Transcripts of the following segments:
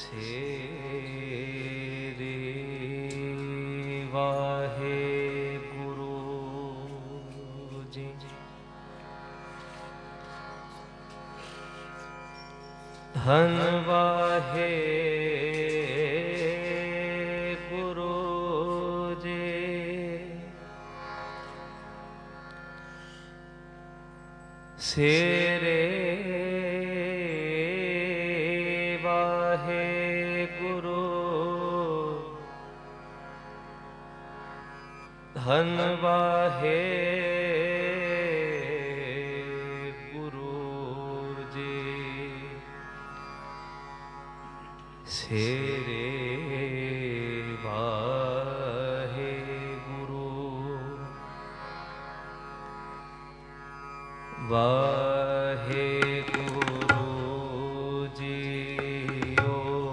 सेरे वाहे गुरु जी। धन वाहे गुरु जी। सेरे धन वाहे गुरु जी। सेरे वाहे गुरु वाहे गुरु जीओ।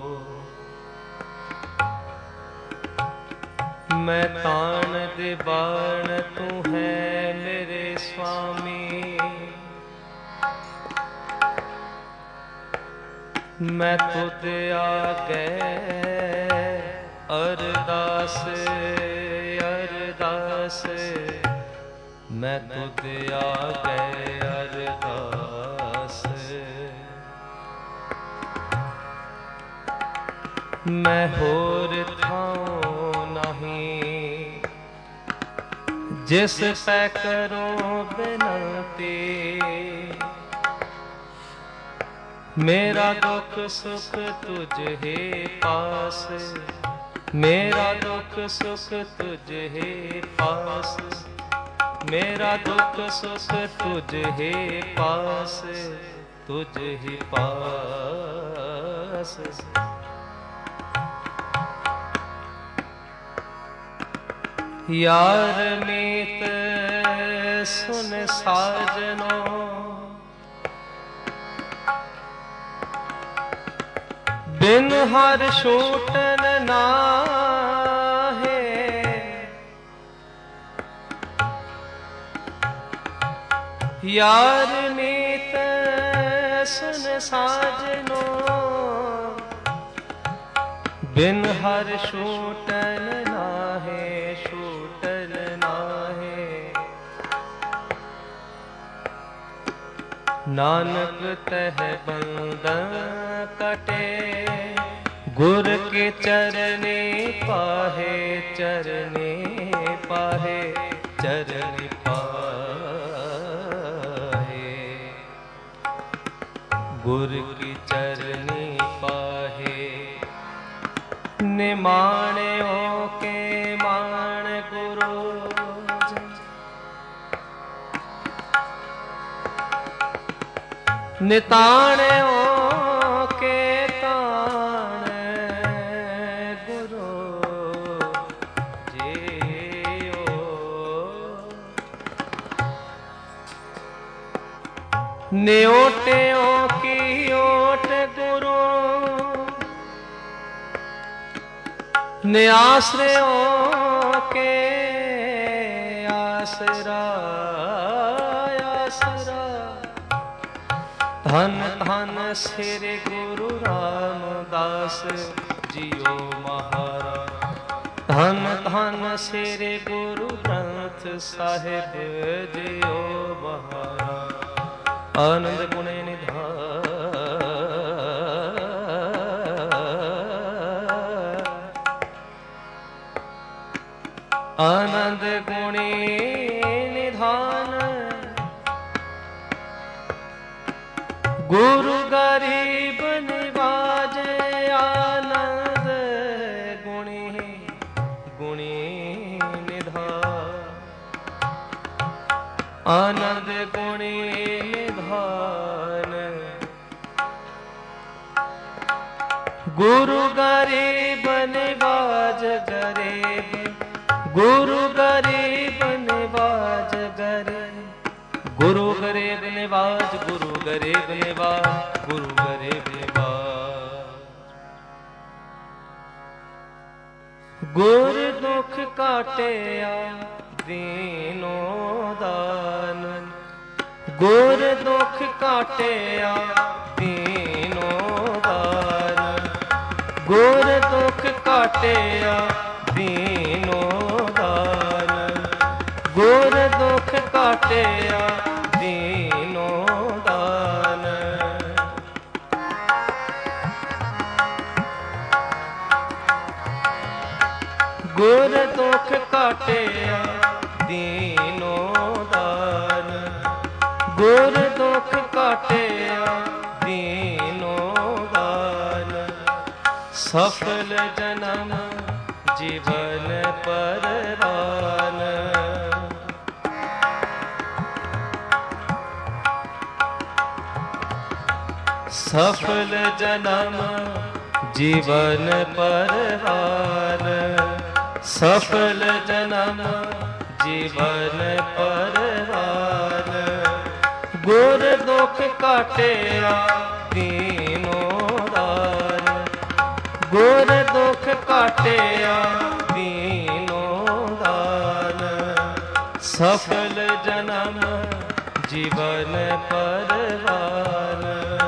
मैं तान दे बाण तू है मेरे स्वामी। मैं तुद आगे अरदास अरदास। मैं तुद आगे अरदास। मैं होर थाऊं नहीं जिस पै करो बिनती। मेरा दुख सुख तुझ हे पास। मेरा दुख सुख तुझ हे पास। मेरा दुख सुख तुझ हे पास। तुझ ही पास। यार मीत सुन साजनो। बिन हर छूटन नाहे। यार मीत सुन साजनो। बिन हर छूटन नाहे। छूटन नाहे। नानक तह बंधन कटे। गुर के चरने पाहे। चरने पाहे। चरने पाहे। गुर की चरने पाहे। निमाण्यो के मान गुरु। निताण्यो के ताण गुरु जीओ। न्योट्यो की ओट गुरु। निआश्रयों के आसरा। आसरा। धन धन श्री गुरु रामदास जियो महाराज। धन धन श्री गुरु ग्रंथ साहिब जियो महाराज। आनंद गुण निधान। आनंद गुणी निधान। गुरु गरीब निवाजे। आनंद गुणी गुणी निधान। आनंद गुणी निधान। गुरु गरीब निवाज गरीब। गुरु गरीब निवाज गरीब। गुरु गरीब निवाज। गुरु गरीब निवाज। गुरु गरीब निवाज। गुर दुख काटिया दीनो दान। गुर दुख काटिया दीनो दान। गुर दुख काटिया दीनो दान, गुर दुख काटिया दीनो दान। गुर दुख काटिया दीनो दान, गुर दुख काटिया दीनो दान। सफल जन्म जीवन परवान, सफल जन्म जीवन परवान, सफल जन्म जीवन परवान। गुर दुख काटिया दीनो दान, गुर दुख काटिया दीनो दान। सफल जन्म जीवन परवान,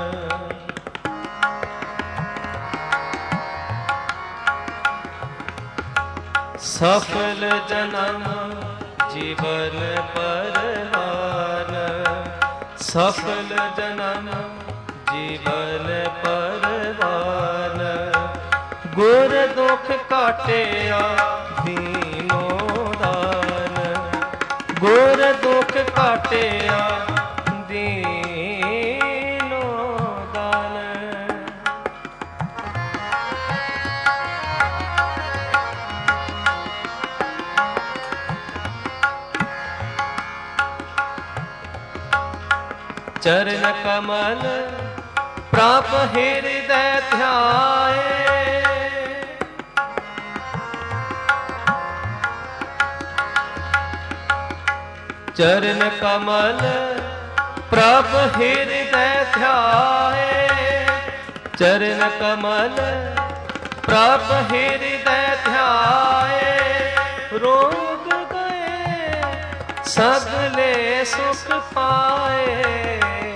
सफल जन्म जीवन परवान, सफल जन्म जीवन परवान। गुर दुख काटिया दीनो दान, गुर दुख काटिया दीनो दान। चरण कमल प्राप हृदय ध्याए, चरण कमल प्राप हृदय ध्याए, चरण कमल प्राप हृदय ध्याए। रोग गए सगले सुख पाए,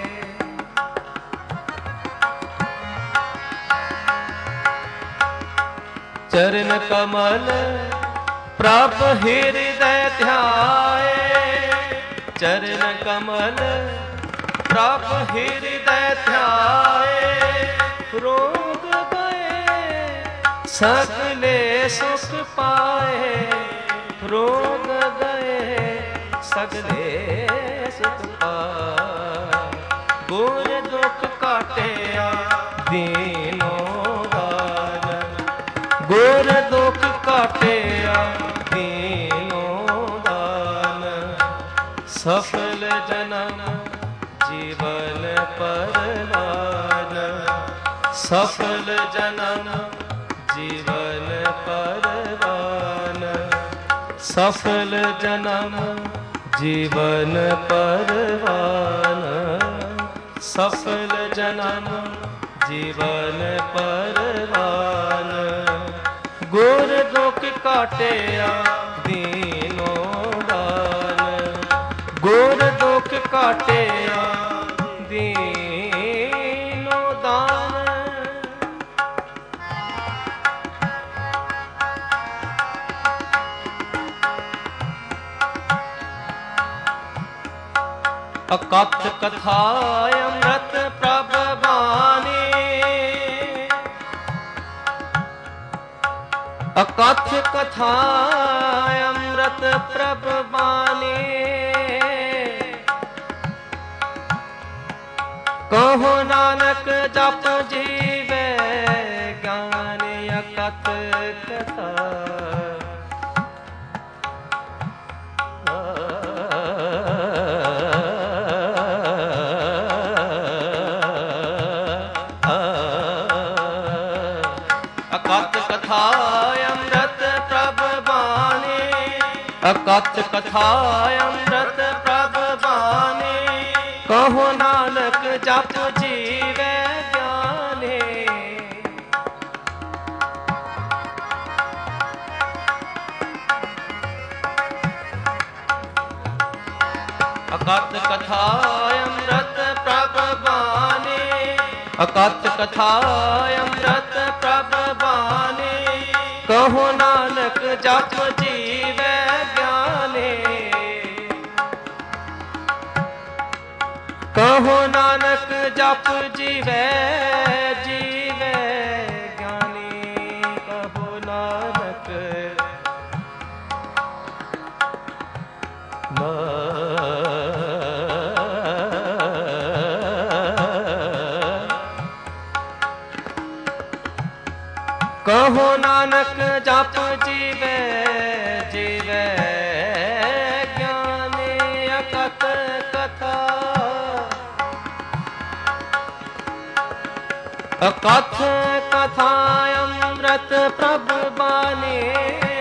चरण कमल प्राप हृदय ध्याए, चरण कमल प्राप हृदय ध्याए। रोग गए सगले सुख पाए, रोग गए सगले सुख पाए। गुर दुख काटिया दीनो दान, गुर दुख काटिया दीनो दान। सफल जन्म जीवन परवान, सफल जन्म जीवन परवान, सफल जन्म जीवन परवान, सफल जन्म जीवन परवान। गुर दुख काटिया दीनो दान, गुर दुख काटिया दीनो दान। अकथ कथा अमृत प्रभ बानी, अकथ कथा अमृत प्रभ बानी। कहो नानक जप जीवे ज्ञान अकथ कथा। अकथ कथा अमृत प्रभ बानी। कहो नानक जप जीवे ज्ञानी। अकथ कथा अमृत प्रभ बानी। ਅਕਥ ਕਥਾ ਅੰਮ੍ਰਿਤ ਪ੍ਰਭ ਬਾਣੀ, ਕਹੋ ਨਾਨਕ ਜਪ ਜੀਵੈ ਗਿਆਨੀ। ਕਹੋ ਨਾਨਕ ਜਪ ਜੀਵੈ ਜੀਵੈ ਗਿਆਨੀ। ਕਹੋ ਨਾਨਕ ਕਹੋ ਨਾਨਕ ਜਪ ਜੀਵੈ ਜੀਵੈ ਗਿਆਨੀ। ਅਕਥ ਕਥਾ ਅਕਥ ਕਥਾ ਅੰਮ੍ਰਿਤ ਪ੍ਰਭ ਬਾਣੀ,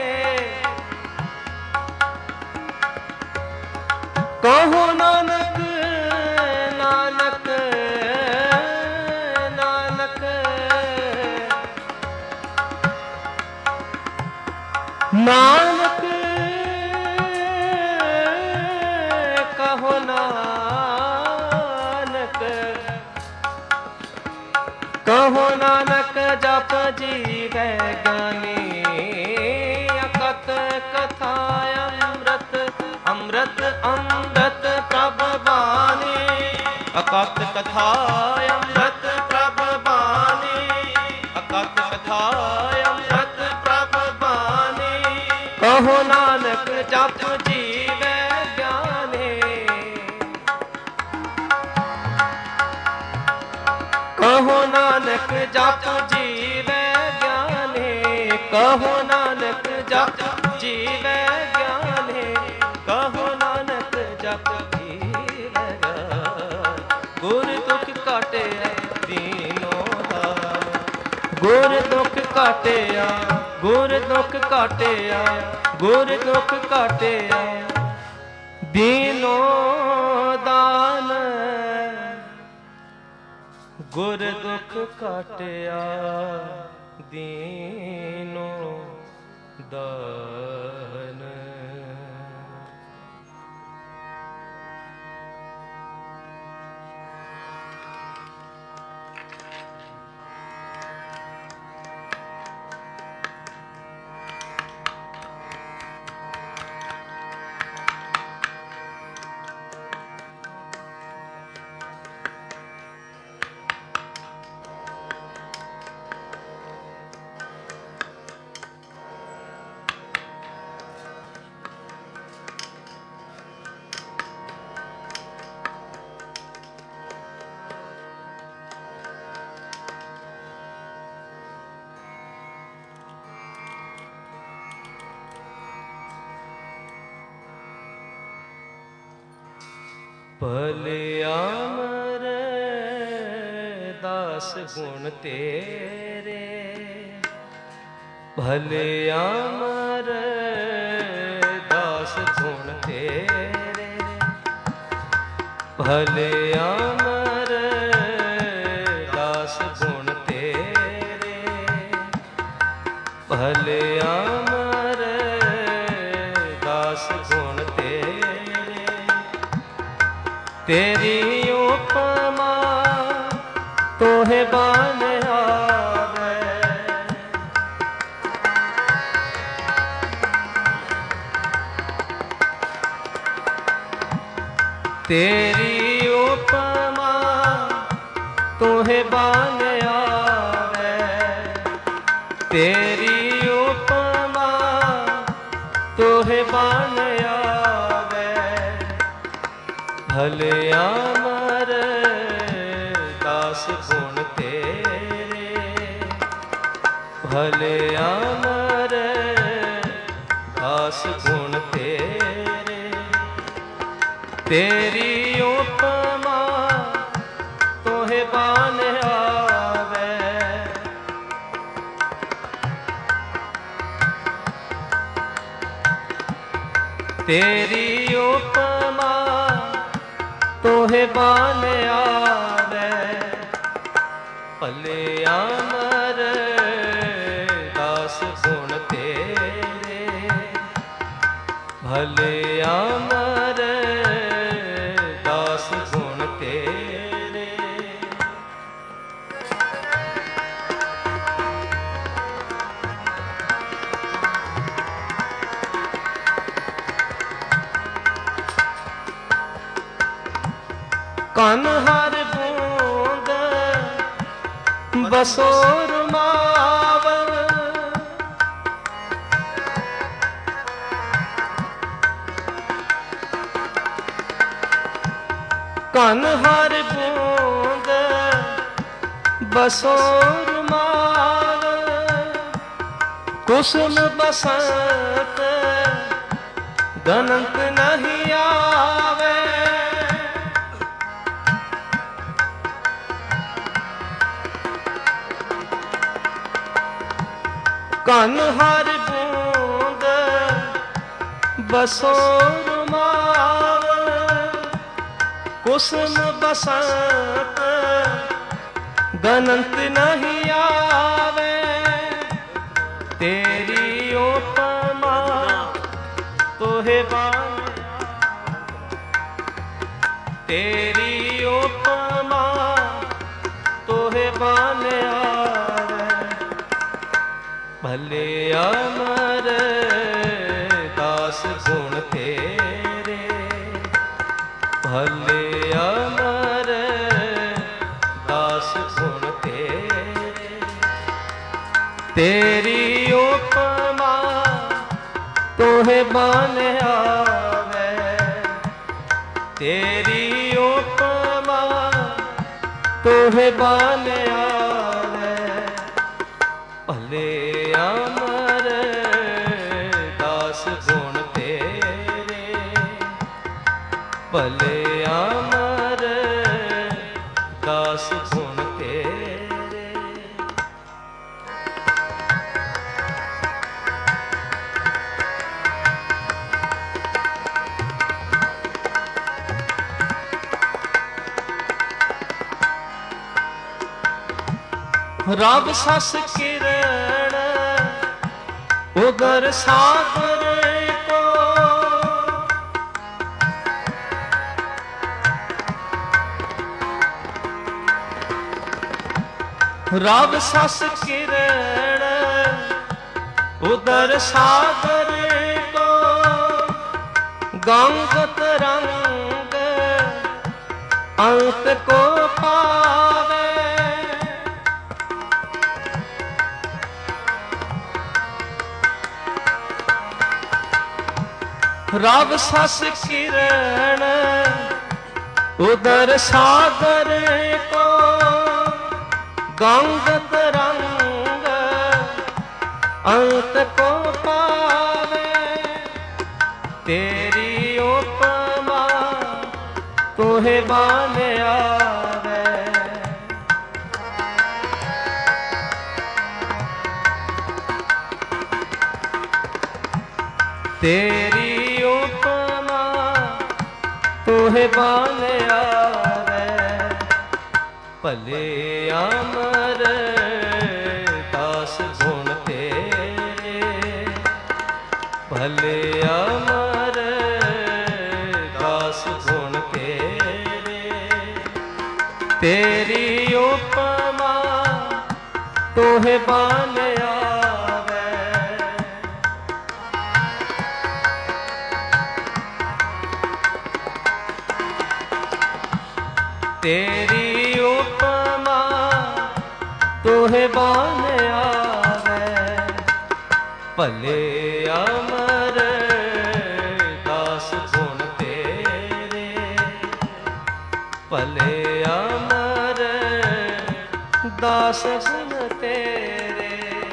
ਕਹੋ ਨਾਨਕ ਨਾਨਕ ਨਾਨਕ ਨਾਨਕ ਕਹੋ ਨਾਨਕ। ਕਹੋ ਨਾਨਕ ਜਪ ਜੀਵੈ ਗਿਆਨੀ। ਅਕਥ ਕਥਾ ਅੰਮ੍ਰਿਤ ਅੰਮ੍ਰਿਤ ਅੰਮ੍ਰਿਤ ਪ੍ਰਭ ਬਾਣੀ। ਅਕਥ ਕਥਾ ਅੰਮ੍ਰਿਤ ਪ੍ਰਭ ਬਾਣੀ। ਅਕਥ ਕਥਾ ਅੰਮ੍ਰਿਤ ਪ੍ਰਭ ਬਾਣੀ। ਕਹੋ ਨਾਨਕ ਜਪ ਜੀਵੈ ਗਿਆਨੀ। ਕਹੋ ਨਾਨਕ ਜਪ ਜੀਵੈ ਗਿਆਨੀ। ਕਹੋ ਨਾਨਕ ਜਪ ਜੀਵੈ ਗਿਆਨੀ। ਕਹੋ ਨਾਨਕ ਜਪ ਜੀਵੈ ਗਿਆਨੀ। ਗੁਰ ਦੁਖ ਕਾਟਿਆ ਦੀਨੋ ਹਾਰ। ਗੁਰ ਦੁਖ ਕਾਟਿਆ ਗੁਰ ਦੁਖ ਕਾਟਿਆ ਗੁਰ ਦੁਖ ਕਾਟਿਆ ਦੀਨੋ ਦਾਨ। ਗੁਰ ਦੁਖ ਕਾਟਿਆ ਦੀਨੋ ਦਾਨ। ਭਲੇ ਅਮਰ ਦਾਸ ਗੁਣ ਤੇਰੇ। ਭਲੇ ਅਮਰ ਦਾਸ ਗੁਣ ਤੇਰੇ। ਭਲੇ ਅਮਰ ਦਾਸ ਗੁਣ ਤੇਰੇ। ਭਲੇ ਅਮਰ ਦਾਸ ਗੁਣ ਤੇਰੇ। ਤੇਰੀ ਉਪਮਾ ਤੋਹਿ ਬਨ ਆਵੇ। ਤੇਰੀ ਉਪਮਾ ਤੋਹਿ ਬਨ ਆਵੇ। ਤੇਰੀ ਉਪਮਾ ਤੋਹਿ ਬਨ ਆਵੇ। ਭਲੇ ਅਮਰ ਦਾਸ ਗੁਣ ਤੇਰੇ। ਭਲੇ ਅਮਰ ਦਾਸ ਗੁਣ ਤੇਰੇ। ਤੇਰੀ ਉਪਮਾ ਤੋਹਿ ਬਨ ਆਵੇ। ਤੇਰੀ ਉਪਮਾ ਤੋਹਿ ਬਨ ਆਵੇ। ਭਲੇ ਅਮਰ ਦਾਸ ਗੁਣ ਤੇਰੇ। ਭਲੇ ਅਮਰ ਦਾਸ ਗੁਣ ਤੇਰੇ। कन हर बूंद बसो रुमावल, कन हर बूंद बसो रुमावल, कुसुम बसंत गनंत नहीं आवे, कन हर बूंद बसो रुमावल, कुसुम बसंत गनंत नहीं आवे, तेरी उपमा तोहे बाने, तेरी उपमा तोहे बाने आवे, भले अमर दास गुण तेरे, भले अमर दास गुण तेरे, तेरी उपमा तोहे बाने आवे, तेरी उपमा तोहे बाने आवे, भले अमर दास गुण तेरे, भले अमर दास गुण तेरे। रब सस किरण उगर सागर को, रब सस किरण उदर सागर को, गंग तरंग अंत को पावे, रब सस किरण उदर सागर को, गंग तरंग अंत को पावे, तेरी उपमा तोहे बाने आवे, तेरी उपमा तोहे बाने आवे, भले अमर दास गुण तेरे, भले अमर दास गुण तेरे, तेरी उपमा तोहे बाने आवे, तेरी उपमा तोहे बाने आवे, भले अमर दास गुण तेरे, भले अमर दास गुण तेरे।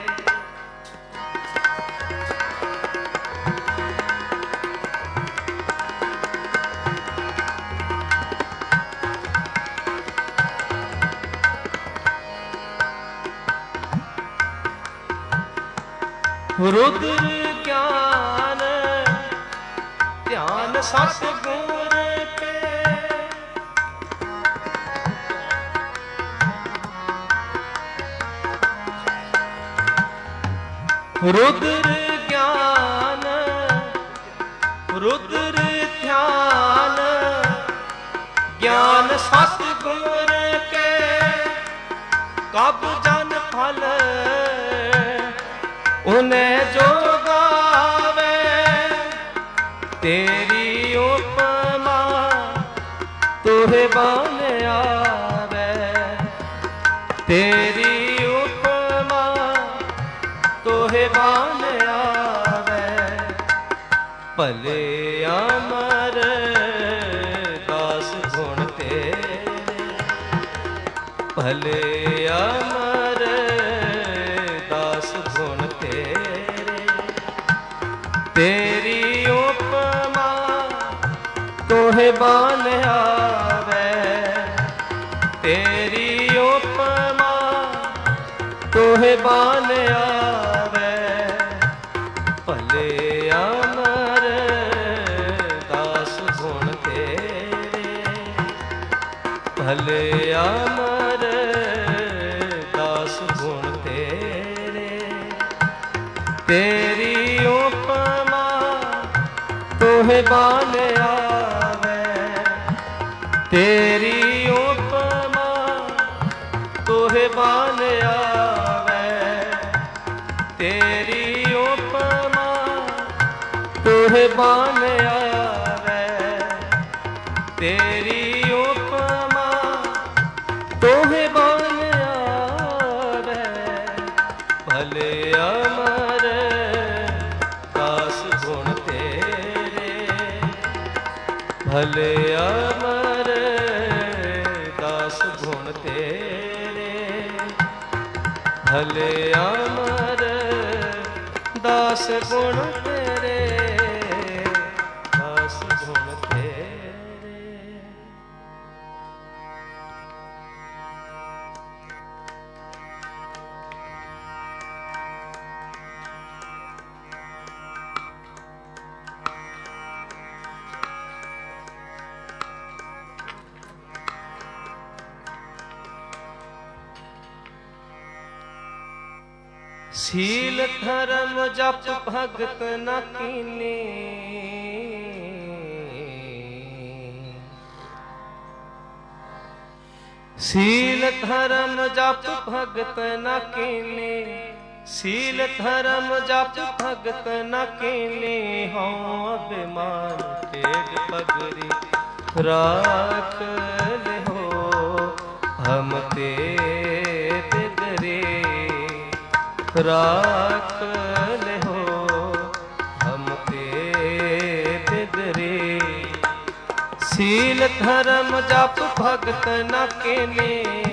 रुद्र ज्ञान ध्यान सतगुर पे, रुद्र ज्ञान रुद्र ध्यान ज्ञान सतगुर के, कब जन फल उन्हें जो गावे, तेरी उपमा तोहे बाने तेरी उपमा तोहे बान आवे, भले अमर दास गुण तेरे, भले अमर दास गुण तेरे। तेरी उपमा तोहे बान आवे, तेरी उपमा तोहे बान आवे, भले अमर दास गुण तेरे, भले अमर दास गुण तेरे। तेरी उपमा तोहे बान आवे, तेरी उपमा तोहे बान आवे, तेरी उपमा तोहे बान आवे, तेरी उपमा तोहे बान आवे, भले अमर दास गुण तेरे, भले अमर दास गुण तेरे, भले अमर दास गुण तेरे, दास गुण तेरे। सील धर्म जप भगत न कीने, सील धर्म जप भगत न कीने, सील धर्म जप भगत न कीने। हों अभिमान टेढ़ पगड़ी राख ले हो, हम तेरे डरे राख ले हो, हम तेरे डरे। सील धर्म जप भगत न कीने,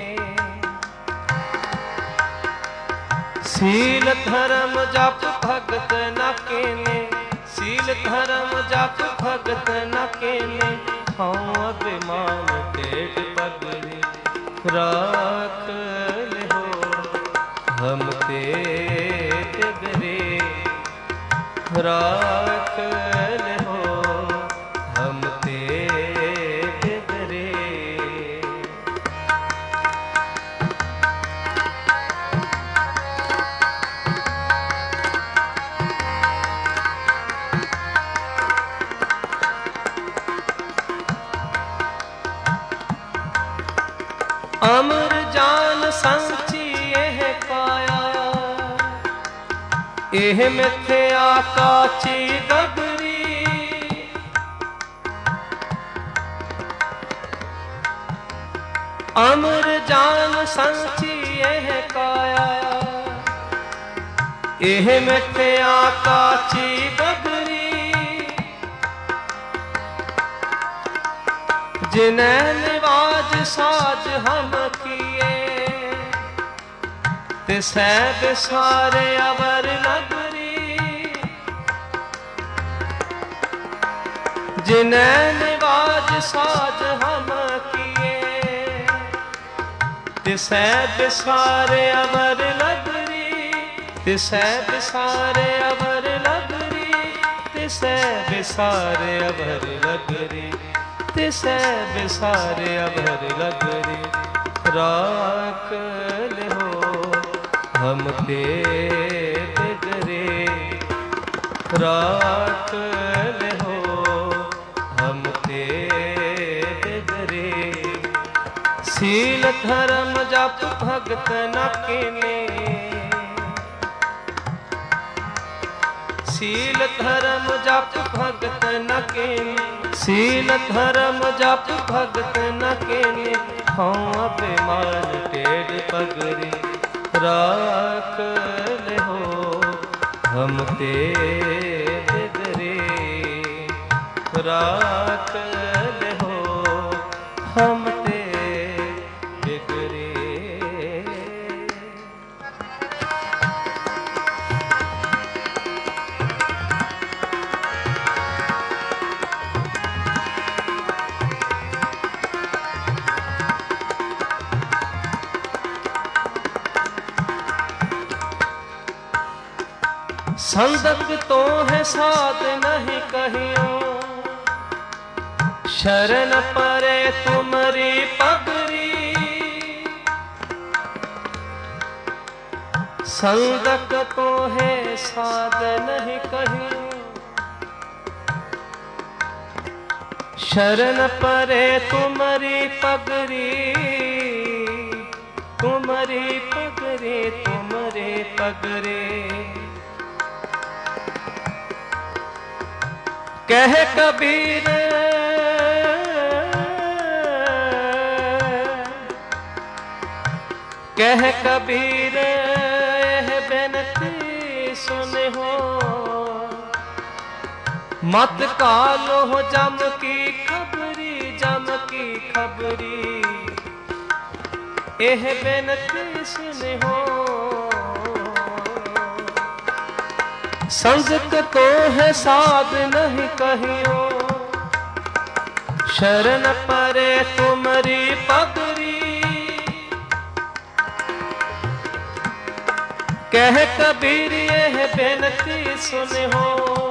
सील धर्म जप भगत न कीने, सील धर्म जप भगत न कीने। हों अभिमान टेढ़ पगड़ी राख ले हो, हम तेरे डरे राख ले हो, हम तेरे डरे। अमर जान सांची एह काया, एह मिथ्या काची गगरी। अमर जान सांची एह काया, एह मिथ्या काची गगरी। जिन्हें निवाज साज हम किए, तिसै बिसारे अवर नगरी। जिन्हें निवाज साज हम किए, तिसै बिसारे अवर नगरी। तिसै बिसारे अवर नगरी, तिसै बिसारे अवर नगरी, तिसै बिसारे अवर नगरी। राख ले हो, हम तेरे डरे राख ले हो, हम तेरे डरे। सील धर्म जप भगत न कीने, सील धर्म जप भगत न कीने, सील धर्म जप भगत न कीने। हाँ बेमान टेढ़ पगरी राख ले हो हम ते बिगरे राख ले हो हम ते बिगरे। संदक तो है साध नहीं कहियो शरण परे तुम्हारी पगरी। संदक तो है साध नहीं कहियो शरण परे तुम्हारी पगरी तुम्हारी पगरी तुम्हारे पगरे। कह कबीर कह कबीर यह बेनती सुने हो मत कालो हो जम की खबरी यह बेनती सुने हो। संजक तो है साध नहीं कहियो शरण परे तुम्हारी पगरी। कह कबीर यह बेनती सुने हो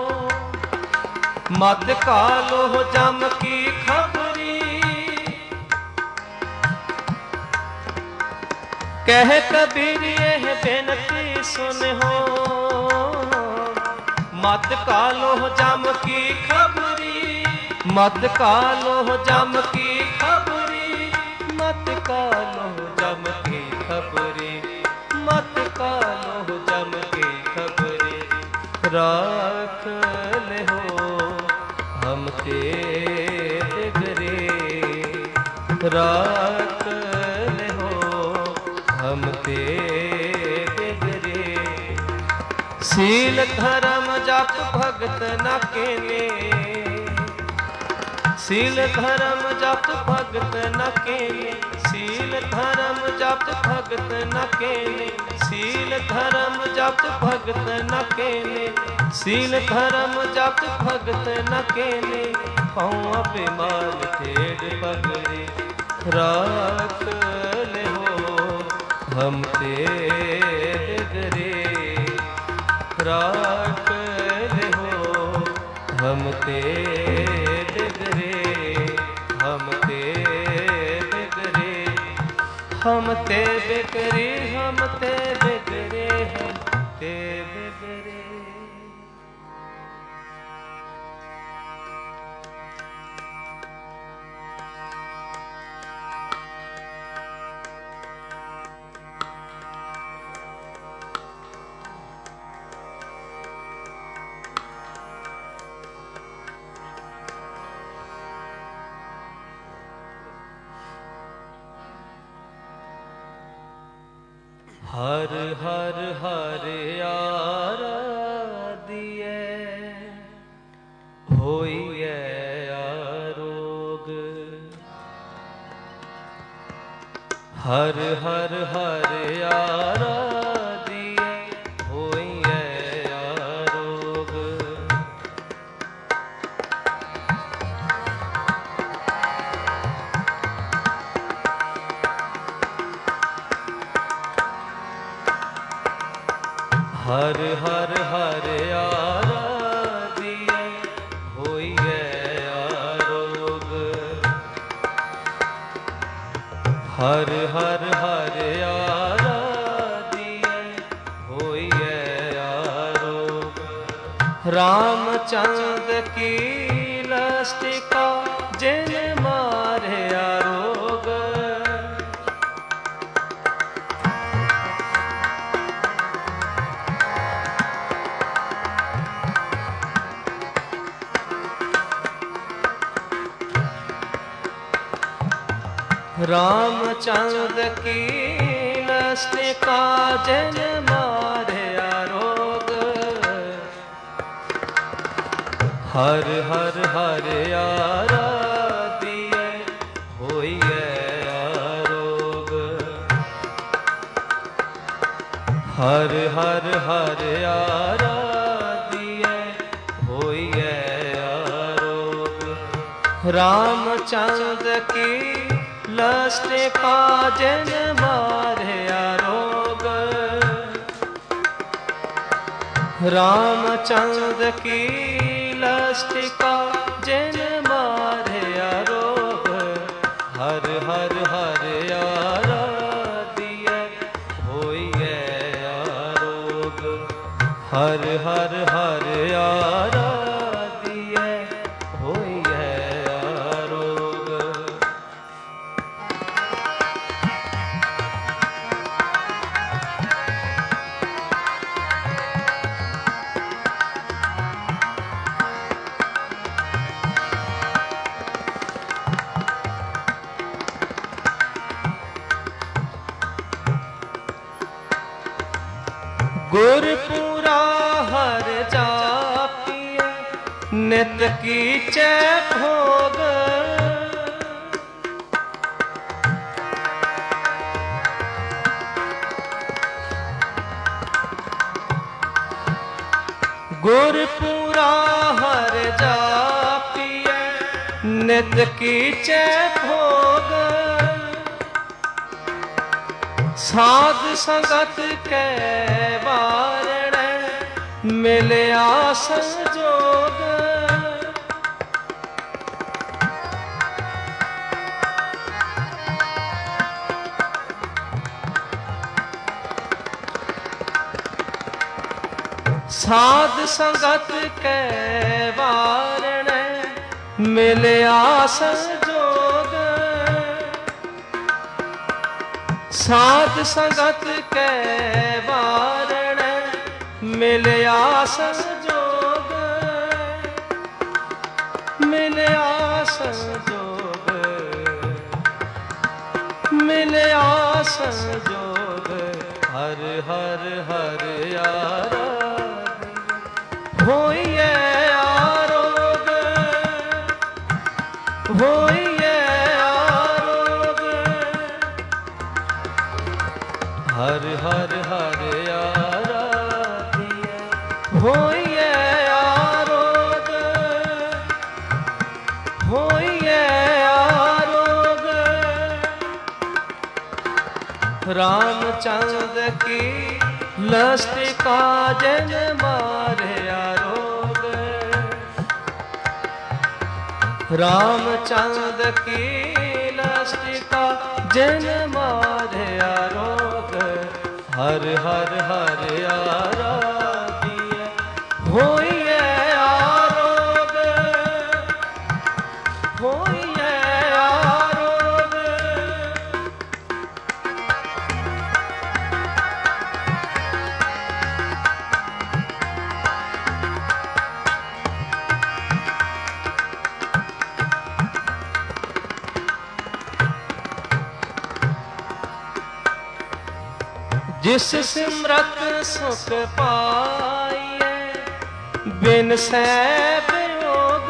मत कालो हो जम की खबरी। कह कबीर यह बेनती सुने हो मत कालो जम की खबरी मत कालो जम की खबरी मत कालो जम की खबरी मत कालो जम की खबरी। राख ले हो हम ते बिगरे राख ले हो हम ते बिगरे। सील धर्म जप भगत न केने सील धर्म जप भगत न केने सील धर्म जप भगत न केने सील धर्म जप भगत न केने सील धर्म जप भगत न केने। पाँव बेमान टेढ़ पगरे राख ले हो हम ते बिगरे राख ले हो हम ते बिगरे हम ते बिगरे हम ते बिगरे हम ते बिगरे हम ते बिगरे। हर हर हर आराधिए होइए आरोग हर हर हर आराधिए होइए आरोग। हर हर हर आराधिए होइए आरोग हर हर हर आराधिए होइए आरोग। रामचंद्र की लस्तिका जिन मारे आरोग रामचंद्र की लस्ट का जन मारे रोग। हर हर हर आराधिए होइए आरोग। हर हर हर आराधिए होइए आरोग। रामचंद्र की लस्ट का जन मारे रोग। रामचंद्र की लस्ट का जन मारे रोग। हर हर हर आराधिए होइए आरोग। हर हर हर आराधिए होइए आरोग। गुरपुरा हर जापिए नित की चै भोग। गुरपुरा हर जापिए नित की चै भोग। साध संगत के वारण मिलया संजोग। साध संगत के वारण मिलया संजोग। साध संगत के वारण मिलया संजोग। मिलया संजोग। मिलया संजोग। हर हर हर आराधिए होइए आरोग। होइए आरोग। हर हर हर आराधिए होइए आरोग। होइए आरोग। रामचंद्र की लस्ट का जन मारे रोग। रामचंद्र की लस्ट का जन मारे रोग। हर हर हर आराधिए होइए आरोग। होइए आरोग। जिस सिमरत सुख पाइए बिन सै वियोग।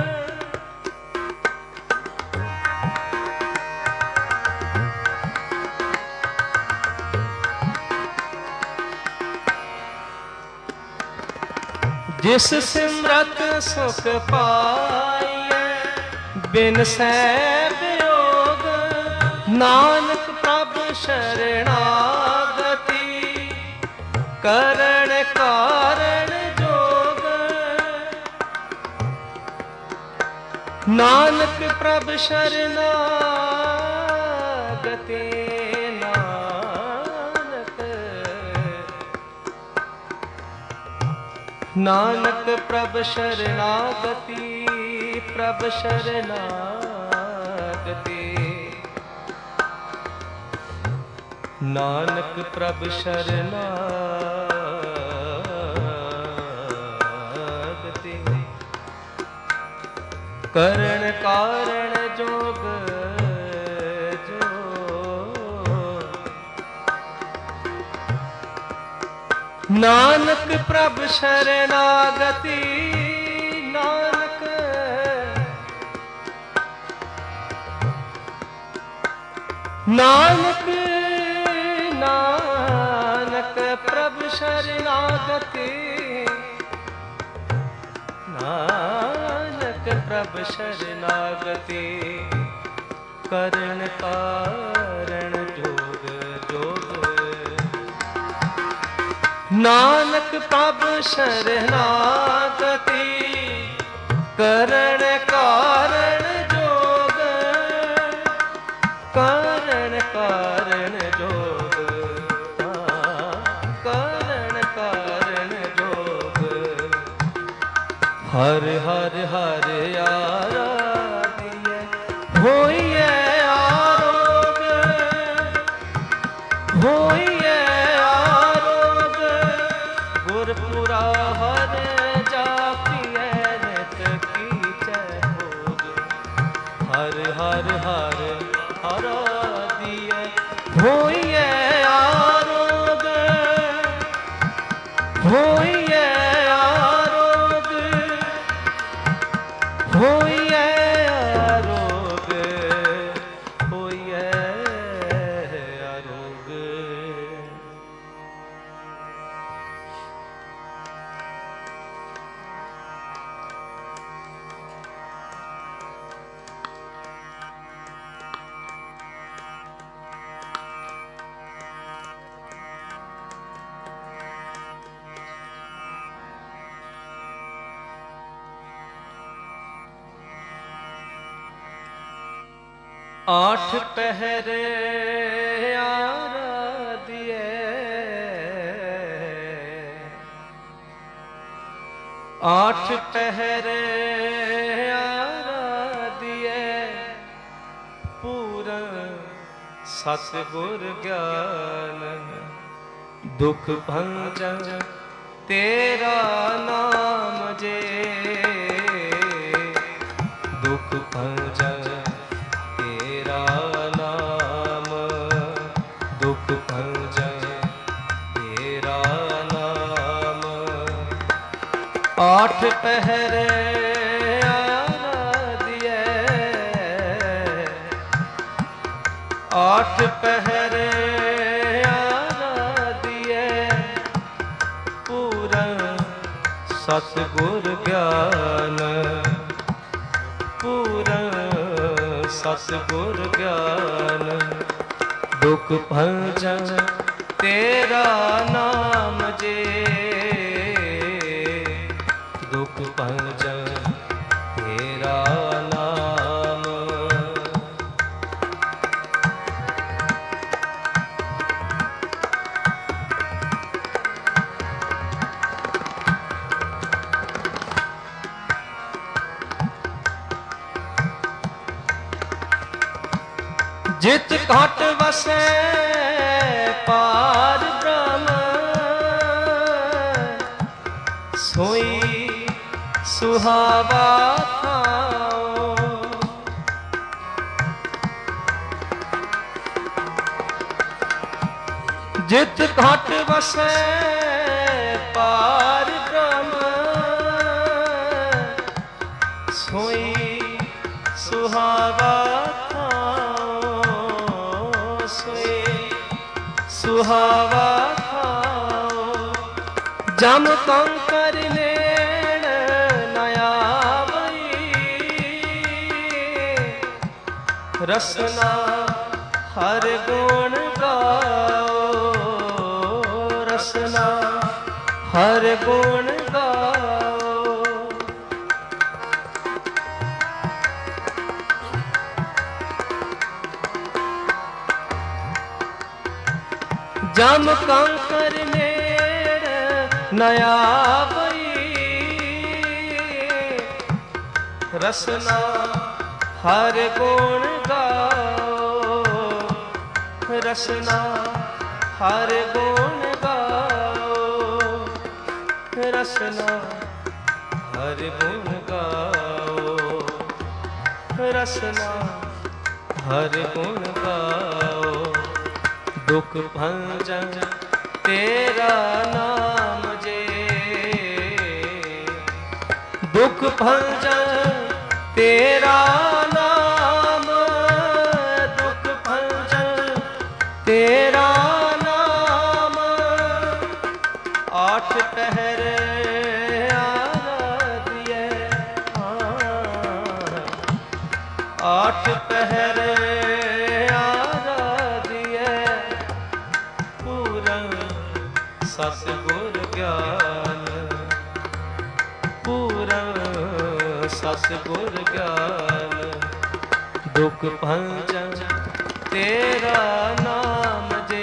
जिस सिमरत सुख पाइए बिन सै वियोग। नानक प्रभु शरणागति करण कारण जोग। नानक प्रभु शरणागति। नानक प्रभु शरणागति। प्रभु शरणागति। नानक प्रभु शरणागति। करण कारण जोग जोग। ਨਾਨਕ ਪ੍ਰਭ ਸ਼ਰਨਾਗਤੀ ਨਾਨਕ ਨਾਨਕ ਨਾਨਕ ਪ੍ਰਭ ਸ਼ਰਨਾਗਤੀ ਨਾਨਕ ਪ੍ਰਭ ਸ਼ਰਨਾਗਤੀ ਕਰਨ ਕਾਰਣ ਜੋਗ ਜੋਗ ਨਾਨਕ ਪ੍ਰਭ ਸ਼ਰਨਾਗਤੀ ਕਰਨ ਕਾਰਣ ਜੋਗ ਕਰਨ ਕਾਰਣ ਜੋਗ ਕਰਨ ਕਾਰਣ ਜੋਗ ਹਰ ਹਰ ਹਰ ਆਰਾਧਿਐ ਹੋਈਐ ਆਰੋਗ ਹੋਈਐ ਆਰੋਗ ਗੁਰਪੁਰਾ ਹਰ ਜਾਪੀਐ ਨਿਤ ਕੀਚੈ ਭੋਗ ਹਰ ਹਰ ਹਰ ਆਰਾਧਿਐ ਹੋਈਐ ਆਰੋਗ ਹੋਈਐ ਆਰੋਗ ਹੋਈਐ ਆਰੋਗ ਹੋਈਐ ਆਰੋਗ। 8 ਪਹਿਰੇ ਆਰਾਧਿਐ 8 ਪਹਿਰੇ ਆਰਾਧਿਐ ਪੂਰਨ ਸਤਿਗੁਰ ਗਿਆਨ ਦੁਖ ਭੰਜਨ ਤੇਰਾ ਨਾਮ ਜੇ ਦੁਖ ਭੰਜਨ ਤੇਰਾ ਨਾਮ ਦੁਖ ਭੰਜਨ ਤੇਰਾ ਨਾਮ 8 ਪਹਿਰੇ ਆਰਾਧਿਐ 8 ਪਹਿਰੇ ਸਤਿਗੁਰ ਗਿਆਨ ਪੂਰਨ ਸਤਿਗੁਰ ਗਿਆਨ ਦੁਖ ਭੰਜਨ ਤੇਰਾ ਨਾਮ ਜੇ ਦੁਖ ਭੰਜਨ ਤੇਰਾ ਨਾਮ ਜਿਤ ਘਟ ਵਸੈ ਪਾਰ ਬ੍ਰਹਮ ਸੋਈ ਸੁਹਾਵਾ ਥਾਉ ਜਿਤ ਘਟ ਵਸੈ ਪਾਰ ਬ੍ਰਹਮ ਸੋਈ ਸੁਹਾਵਾ ਸੁਹਾਵਾ ਥਾਉ ਜਮ ਕੰਕਰ ਨੇੜ ਨ ਆਵਈ ਰਸਨਾ ਹਰ ਗੁਣ ਗਾਓ ਰਸਨਾ ਹਰ ਗੁਣ ਗਾਓ ਜਮ ਕੰਕਰ ਨੇੜ ਨ ਆਵਈ ਰਸਨਾ ਹਰ ਗੁਣ ਗਾਓ ਰਸਨਾ ਹਰ ਗੁਣ ਗਾਓ ਰਸਨਾ ਹਰ ਗੁਣ ਗਾਓ ਰਸਨਾ ਹਰ ਗੁਣ ਗਾਓ ਦੁਖ ਭੰਜਨ ਤੇਰਾ ਨਾਮ दुख भंजन तेरा नाम, दुख भंजन तेरा नाम। आठ पहर आराधिए, आठ पहर आराधिए, पूरन सतगुर ज्ञान, पूरन सतगुर ज्ञान। दुख भंजन तेरा नाम जे,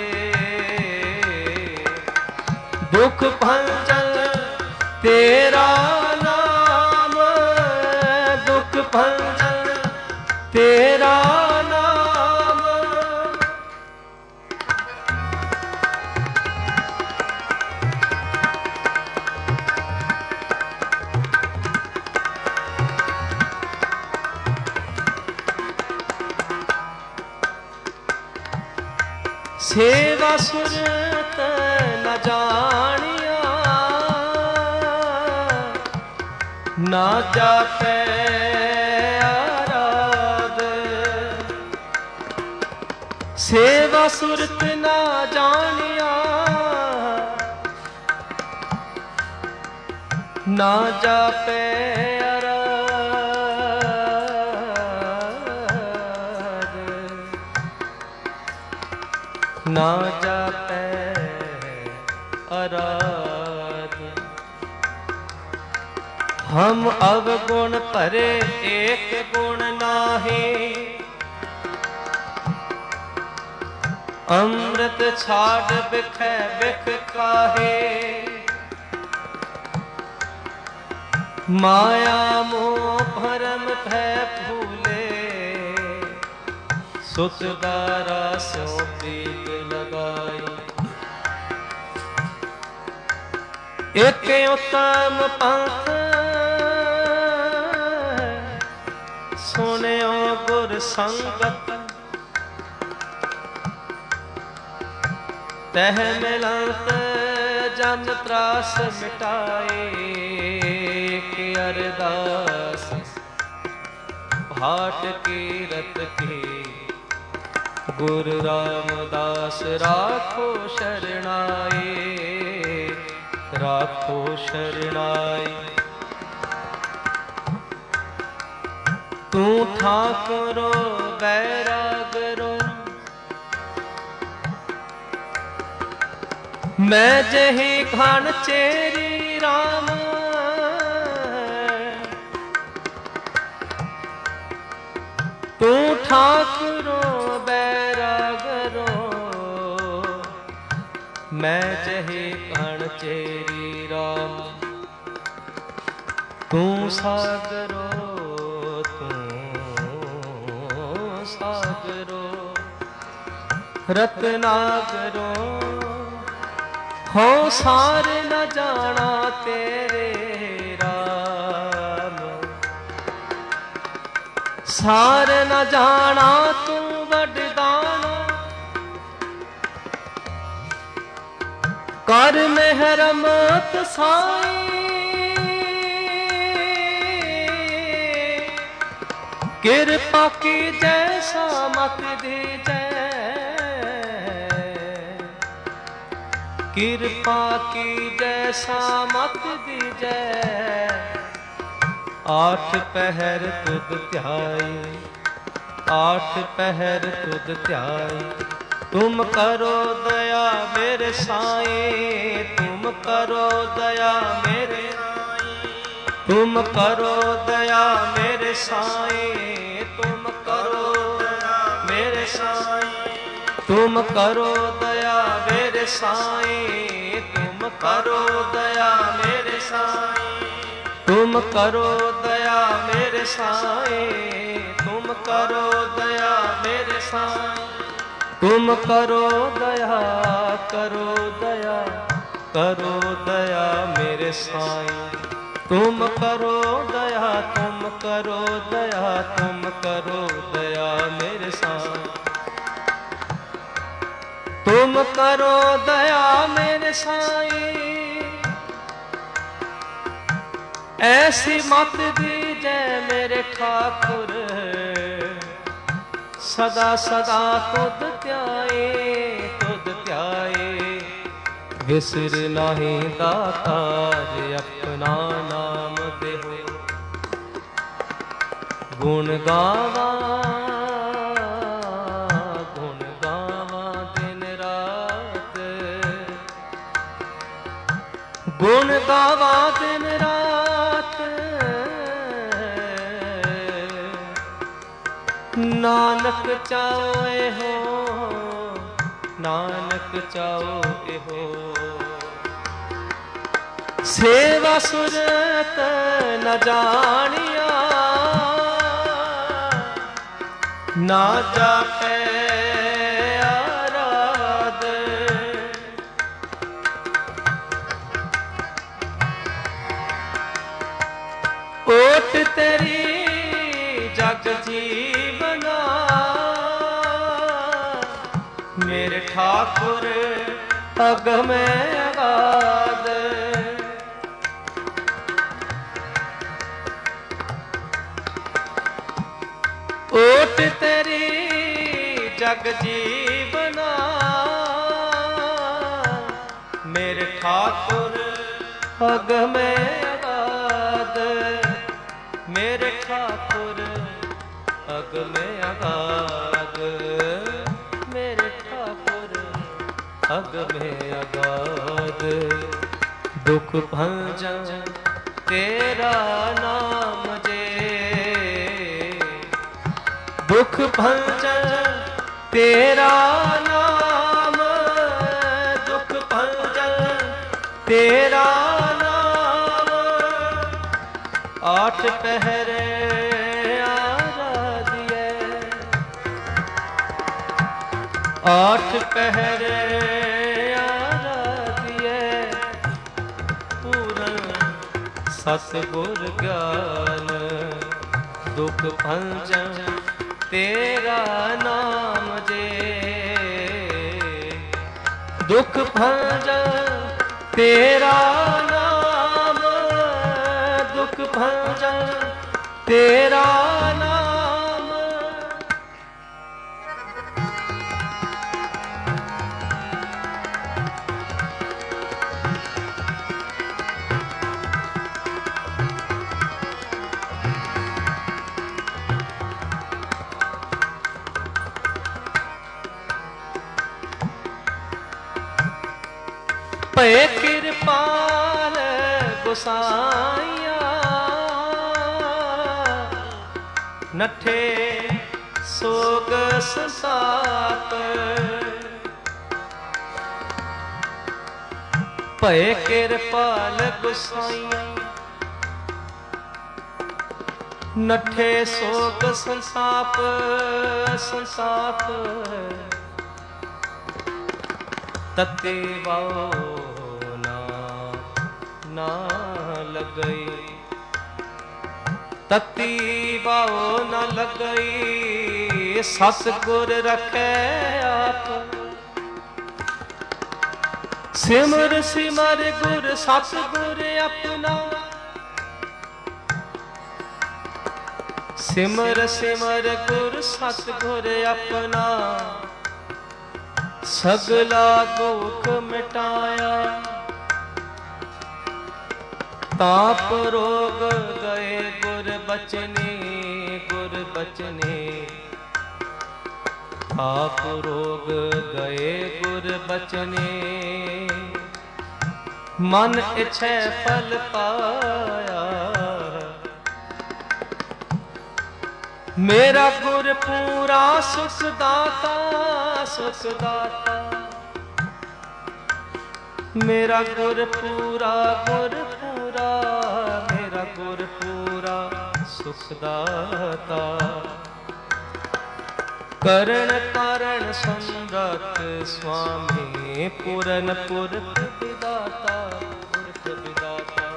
दुख भंजन तेरा नाम, दुख भंजन तेरा नाम। सेवा सुरत न जानिया, ना जापै आराध। सेवा सुरत न जानिया, ना जापै ना जापै आराध। हम अवगुण भरे एक गुण नाहि, अमृत छाड़ बिखै बिख खाहे। माया मोह भरम भय भूले, सुत दारा स्यों प्रीत लगाई। एक उत्तम पंथ सुनियो गुर संगत, तह मिलत जम त्रास मिटाए। कि अरदास भाट कीरत की, गुरु रामदास राखो शरणाई, राखो शरणाई। तू ठाकुरो बैरागरो, मैं जही घन चेरी राम। तू ठाकुरो बैरागरो, मैं जही घन चेरी राम। तू सागरो, सागरो रत्नागरो, हो सार न जाना तेरे राम। सार न जाना तू वरदाना, कर मेहरमत साई। कृपा की जैसा मत दीजै, कृपा की जैसा मत दीजै। आठ पहर तुद ध्याई, आठ पहर तुद ध्याई। तुम करो दया मेरे साईं, तुम करो दया मेरे, तुम करो दया मेरे साईं, तुम करो दया मेरे साईं। तुम करो दया मेरे साईं, तुम करो दया मेरे साईं। तुम करो दया मेरे साईं, तुम करो दया मेरे साईं। तुम करो दया, करो दया, करो दया मेरे साईं। तुम करो दया, तुम करो दया, तुम करो दया मेरे साईं। तुम करो दया मेरे साईं। ऐसी मत दीजै मेरे ठाकुर, सदा सदा तुद ध्याए तुद ध्याए। विसर नाही दातार अपना नाम देहो, गुण गावा दिन रात, गुण गावा दिन रात। नानक चाओ हो, नानक चाओ हो। सेवा सुरत न जानिया, ना जापै आराध। ओट तेरी जग जीवना, मेरे ठाकुर अगम अगाध। ओट तेरी जग जीवना, मेरे ठाकुर अगम अगाध। मेरे ठाकुर अगम अगाध, मेरे ठाकुर अगम अगाध। दुख भंजन तेरा नाम जे, दुख भंजन तेरा नाम, दुख भंजन तेरा नाम। आठ पहरे आराधिए, आठ पहरे आराधिए। पूरन सतगुर ज्ञान, दुख भंजन तेरा नाम जे। दुख भंजन तेरा नाम, दुख भंजन तेरा नाम। भय कृपाल गोसाइया, नठे सोग संसाप। भय कृपाल गोसाइया, नठे सोग संसाप संसाप। तते वाओ ना लगई, तती बाओ न लगई। सतगुर रखे आप, सिमर सिमर गुर सतगुर अपना। सिमर सिमर गुर सतगुर अपना, सगला दुख मिटाया। ताप रोग गए गुर बचने, गुर बचने। ताप रोग गए गुर बचने, मन इच्छै फल पाया। मेरा गुर पूरा सुख दाता, सुख दाता। मेरा गुर पूरा, गुर पूरा। मेरा गुर पूरा सुखदाता। करण कारण संगत स्वामी, पूरन पुरख विदाता, पुरख विदाता।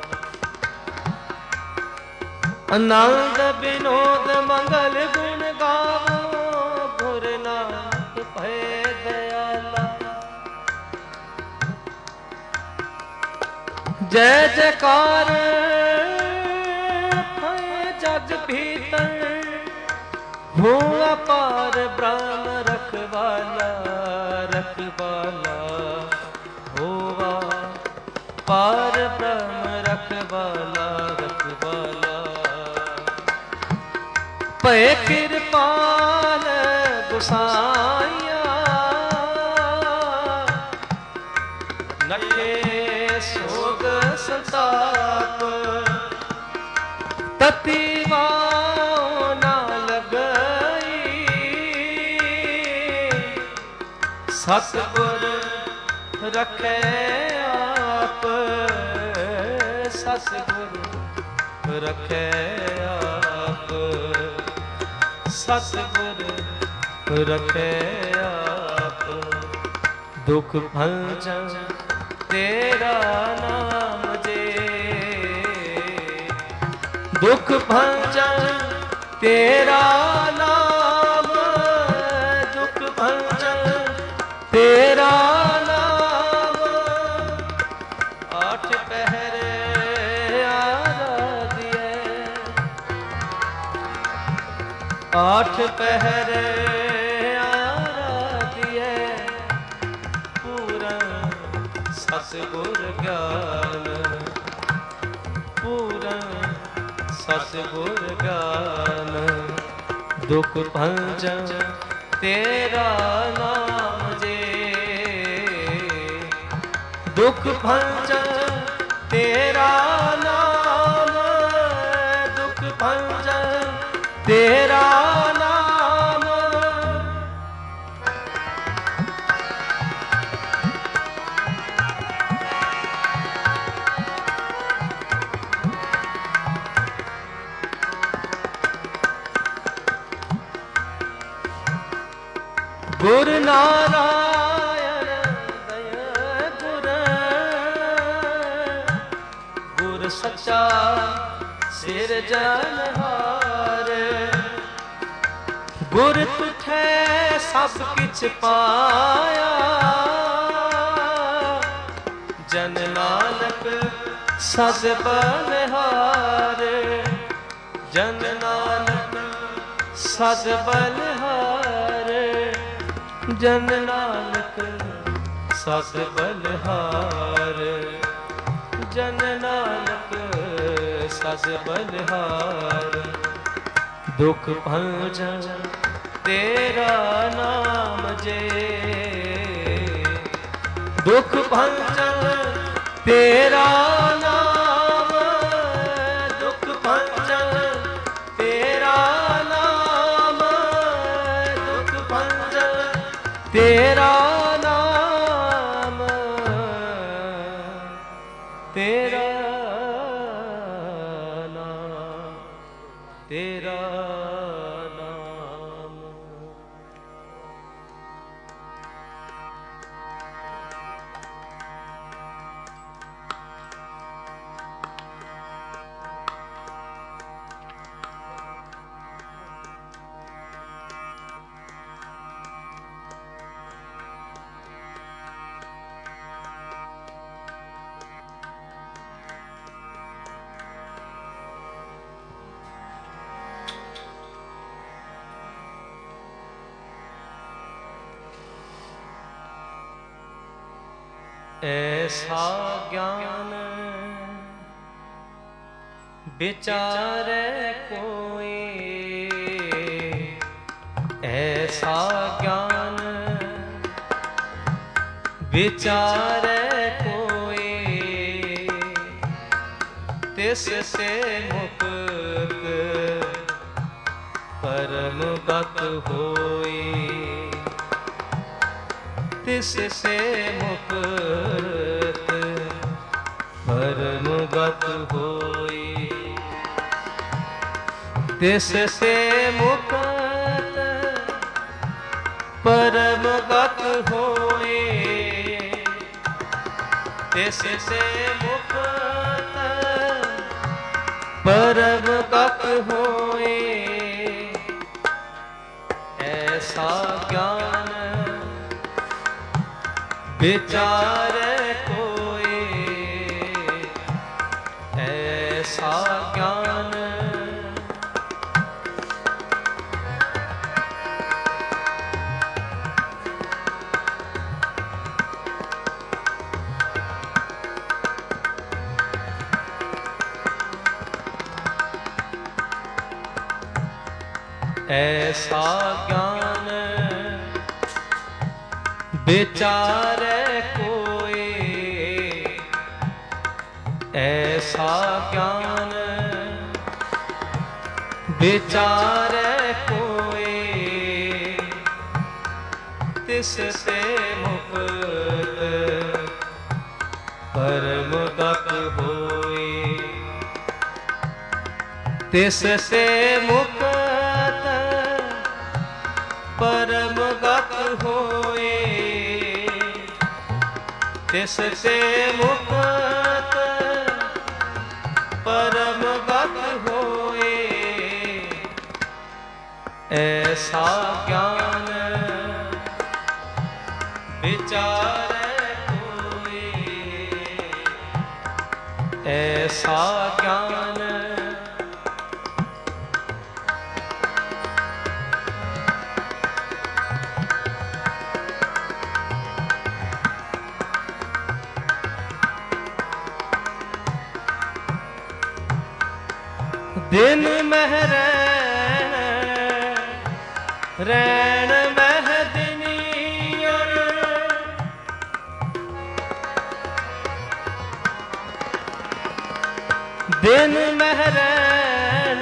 आनंद विनोद मंगल गुण गावो, गुर नानक भय दयाला। जय जयकार भीतर हो अपार ब्रह्म रखवाला, रखवाला होवा पार ब्रह्म रखवाला, रखवाला भय कृपाल गुसाइया नटे सोग संताप तति वाओ ना लगई सतगुर रखे आप, सतगुर रखे आप, सतगुर रखे आप। दुख भंजन तेरा नाम जे, दुख भंजन तेरा नाम, दुख भंजन तेरा नाम। आठ पहरे आराधिए, आठ पहरे आराधिए पूरन सतगुर ज्ञान, पूरन सतगुर ज्ञान। दुख भंजन तेरा नाम जे, दुख भंजन तेरा नाम, दुख भंजन तेरा नाम। गुर नारायण दया गुर, गुर सच्चा सिरजनहार। गुर तुठै सब किछ पाया, जन नानक सद बलिहार, जन नानक सद बलिहार, जन नानक सद बलिहार, जन नानक सद बलिहार। दुख भंजन तेरा नाम जे, दुख भंजन तेरा नाम, दुख भंजन तेरा नाम, दुख भंजन तेरा नाम, तेरा नाम, तेरा नाम। ऐसा ज्ञान विचारे कोई, ऐसा ज्ञान विचारे कोई, तिससे मुक्त परम गत होई, तिससे मुक्त परम गत होई, तिससे मुक्त परम गत होई, तिससे मुक्त परम गत होई। ऐसा ज्ञान विचारे कोई, ऐसा ज्ञान ऐसा ज्ञान विचारे कोई, ऐसा ज्ञान विचारे कोई, तिससे मुक्त परम गत होई, तिससे मुक्त परम गत होए, तिससे मुक्त परम गत होए, ऐसा ज्ञान विचारे कोई, ऐसा ज्ञान दिन मह रैन, रैन मह दिनियर, दिन मह रैन,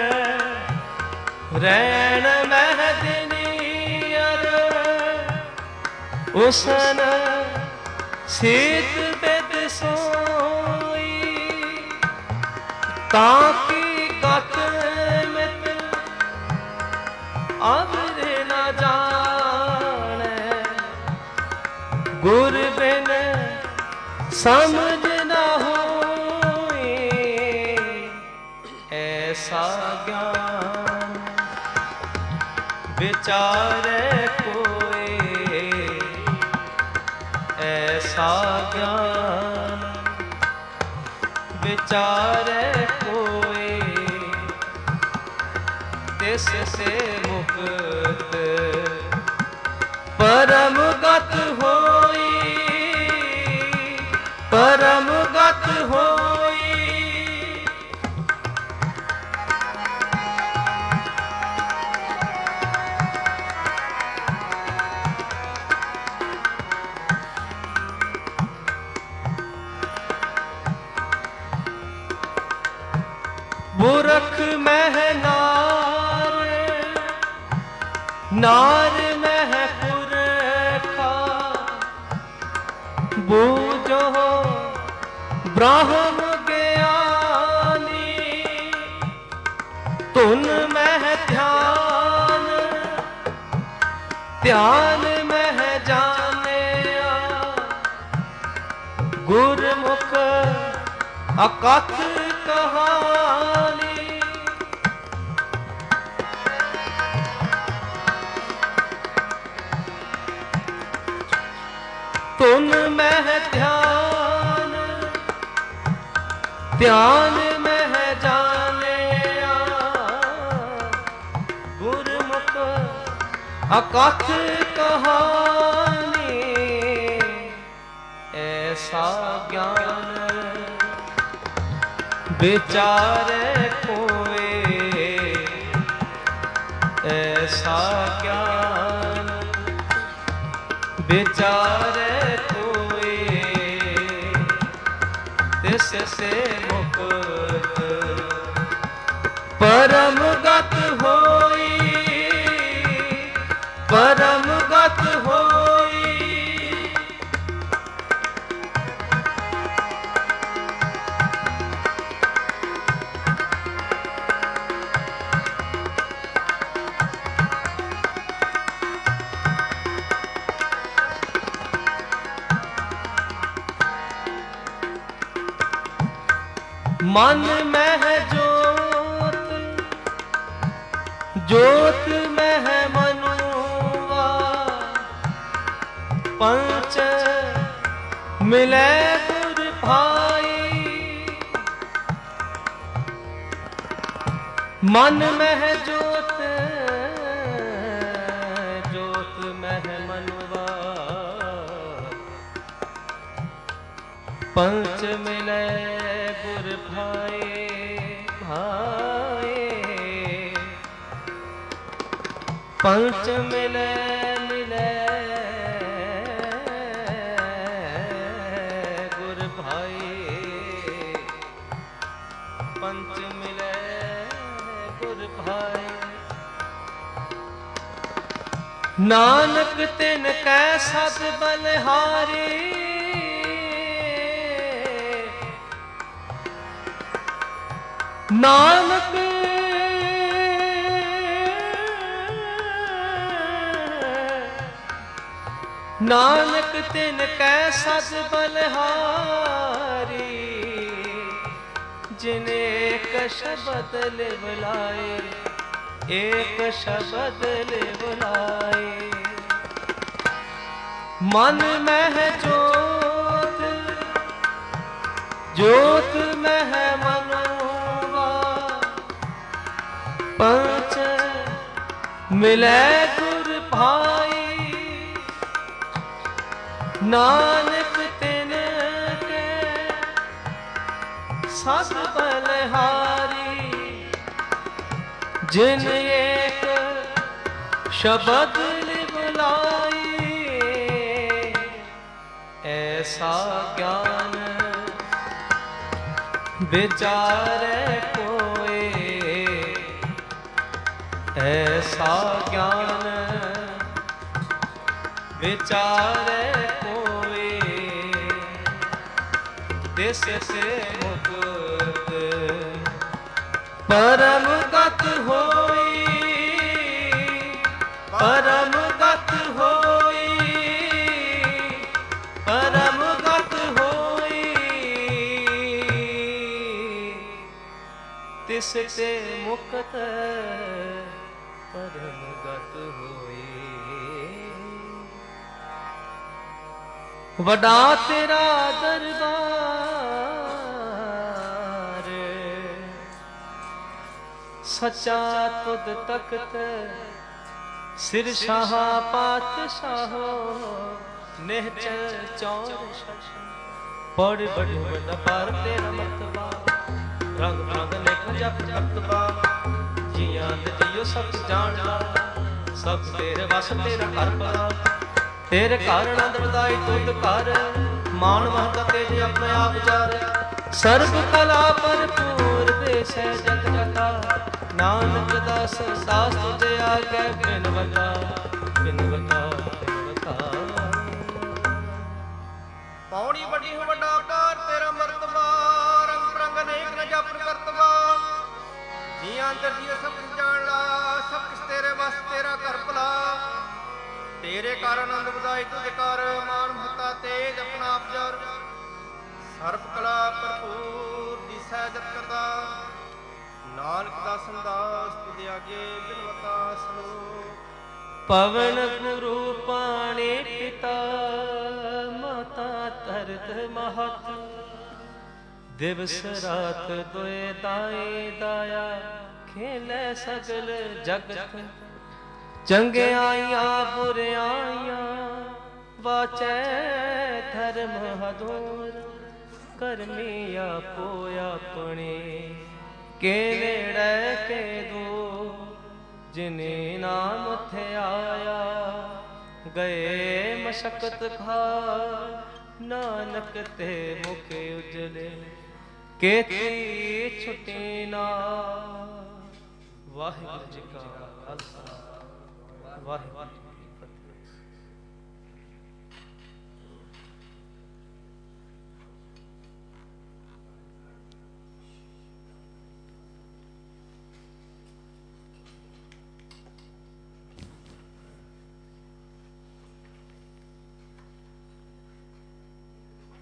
रैन मह दिनियर, उसन शीत बिद सोई, ताकि गत मित अवर न जाने, गुर बिन समझ न होए, ऐसा ज्ञान विचारे कोई, ऐसा ज्ञान विचारे कोई, तिससे मुक्त परम गत होई, परम गत होई। बुरख मह नार, नार मह पुरखा, बूझो ब्राह्म ज्ञानी, तुन मह ध्यान, ध्यान मह जाने, गुरमुख अकथ कहानी, तुन मह ध्यान, ध्यान मह जाने, गुरमुख अकथ कहानी, ऐसा ज्ञान विचारे कोई, ऐसा ज्ञान विचारे कोई, तिससे मुक्त परम गत होई, परम गत होई। मन मह जोत, जोत मह मनुआ, पंच मिले गुर भाई, मन मह जोत, जोत मह मनुआ, पंच मिले गुर भाई, भाई ਪੰਚ ਮਿਲੇ ਮਿਲੇ ਗੁਰ ਭਾਈ, ਪੰਚ ਮਿਲੇ ਗੁਰ ਭਾਈ। ਨਾਨਕ ਤਿਨ ਕੈ ਸਦ ਬਲਿਹਾਰੀ, ਨਾਨਕ ਨਾਨਕ ਤਿਨ ਕੈ ਸਦ ਬਲਿਹਾਰੀ, ਜਿਨ ਏਕ ਸ਼ਬਦ ਲਿਵ ਲਾਏ, ਏਕ ਸ਼ਬਦ ਲਿਵ ਲਾਏ। ਮਨ ਮਹਿ ਜੋਤ, ਜੋਤ ਮਹਿ ਮਨੁਆ, ਪੰਚ ਮਿਲੈ ਗੁਰ ਭਾਈ। ਨਾਨਕ ਤਿਨ ਕੈ ਸਦ ਬਲਿਹਾਰੀ, ਜਿਨ ਏਕ ਸ਼ਬਦ ਲਿਵ ਲਾਈ। ਐਸਾ ਗਿਆਨ ਵਿਚਾਰੈ ਕੋਇ, ਐਸਾ ਗਿਆਨ ਵਿਚਾਰੈ ਕੋਇ, ਤਿਸ ਸੇ ਮੁਕਤ ਪਰਮ ਗਤ ਹੋਈ, ਪਰਮ ਗਤ ਹੋਈ, ਪਰਮ ਗਤ ਹੋਈ। ਤਿਸ ਤੇ ਮੁਕਤ ਪਰਮ ਗਤ ਹੋਈ। ਵੱਡਾ ਤੇਰਾ ਦਰਬਾਰ, ਸੱਚਾ ਤੁਧ ਤਖਤ, ਸਿਰ ਸ਼ਾਹ ਪਾਤਸ਼ਾਹੋ, ਨਿਹਚਲ ਚੌਰ ਸ਼ਸ਼। ਪੜ ਬੜੀ ਵੱਡਾ ਪਾਰ ਤੇਰਾ ਮਰਤਬਾ, ਰੰਗ ਰੰਗ ਲੇਖ ਜਪ ਕਰਤਬਾ। ਜੀਆਂ ਤੇ ਜੀਓ ਸਭ ਜਾਣਦਾ, ਸਭ ਤੇਰੇ ਵਸ ਤੇਰਾ ਘਰ ਭਲਾ। ਤੇਰੇ ਘਰ ਆਨੰਦ ਵਧਾਈ ਤੁਧ ਘਰ, ਮਾਨ ਮਹਤਾ ਤੇਜ ਆਪਣੇ ਆਪ ਵਿਚਾਰ। ਸਰਬ ਕਲਾ ਭਰਪੂਰ ਦੇਸੈ ਜਗ ਕਥਾ, ਨਾਨਕ ਦਾਸ ਦਾਸ ਤੁਝੇ ਆਗੈ ਬਿਨਵਤਾ, ਬਿਨਵਤਾ ਬਿਨਵਤਾ। ਪੌੜੀ ਵੱਡੀ ਹੋ ਵੱਡਾ ਅਵਤਾਰ ਤੇਰਾ ਮਰਤਬਾ, ਰੰਗ ਬਰੰਗ ਅਨੇਕ ਨ ਜਪਨ ਕਰਤਬਾ। ਜੀਆਂ ਅੰਦਰ ਜੀਓ ਸਭ ਕੁਝ ਜਾਣ ਲਾ, ਸਭ ਕੁਛ ਤੇਰੇ ਵਸ ਤੇਰਾ ਘਰ ਭਲਾ। ਤੇਰੇ ਘਰ ਆਨੰਦ ਵਧਾਈ ਤੁਧ ਕਰ, ਮਾਨ ਮਹਤਾ ਤੇਜ ਆਪਣਾ ਆਪ ਜਰ। ਸਰਬ ਕਲਾ ਭਰਪੂਰ ਦਿਸੈ ਜਤ ਕਰਦਾ, ਨਾਨਕ ਦਾਸਨ ਦਾਸ ਤੁਧ ਆਗੇ ਬਿਨਵਤਾ ਸਲੋਕ। ਪਵਨ ਗੁਰੂ ਪਾਣੀ ਪਿਤਾ, ਮਾਤਾ ਧਰਤ ਮਹਤ। ਦਿਵਸ ਰਾਤ ਦੋਇ ਦਾਈ ਦਾਇਆ, ਖੇਲੇ ਸਗਲ ਜਗਤ। ਚੰਗਿਆਈਆਂ ਬੁਰਿਆਈਆਂ, ਵਾਚੈ ਧਰਮ ਹਦੂਰ। ਕਰਮੀ ਆਪੋ ਆਪਣੇ, ਕੇ ਨੇੜੇ ਕੇ ਦੂਰ। ਜਿਨੇ ਨਾਮ ਥਿਆਇਆ, ਗਏ ਮਸ਼ਕਤ ਖਾ। ਨਾਨਕ ਤੇ ਮੁਖ ਉਜਲੇ, ਕੇਤੀ ਛੁਟੀ ਨਾ। ਵਾਹਿਗੁਰੂ ਜੀ ਕਾ ਖਾਲਸਾ, ਵਾਹਿਗੁਰੂ।